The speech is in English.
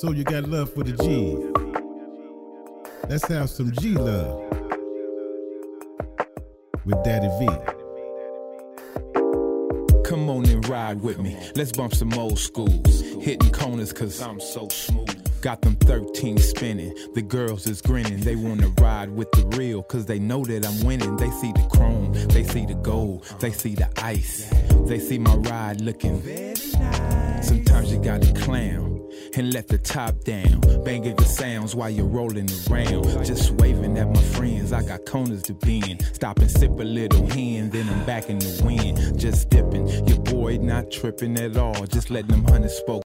So you got love for the G. Let's have some G love with Daddy V. Come on and ride with me. Let's bump some old schools. Hitting corners cause I'm so smooth. Got them 13 spinning. The girls is grinning. They wanna ride with the real cause they know that I'm winning. They see the chrome, they see the gold, they see the ice. They see my ride looking very nice. Sometimes you gotta clown and let the top down. Banging the sounds while you're rolling around. Just waving at my friends, I got corners to bend. Stop and sip a little hen, then I'm back in the wind. Just dipping, your boy not tripping at all. Just letting them hunters spoke.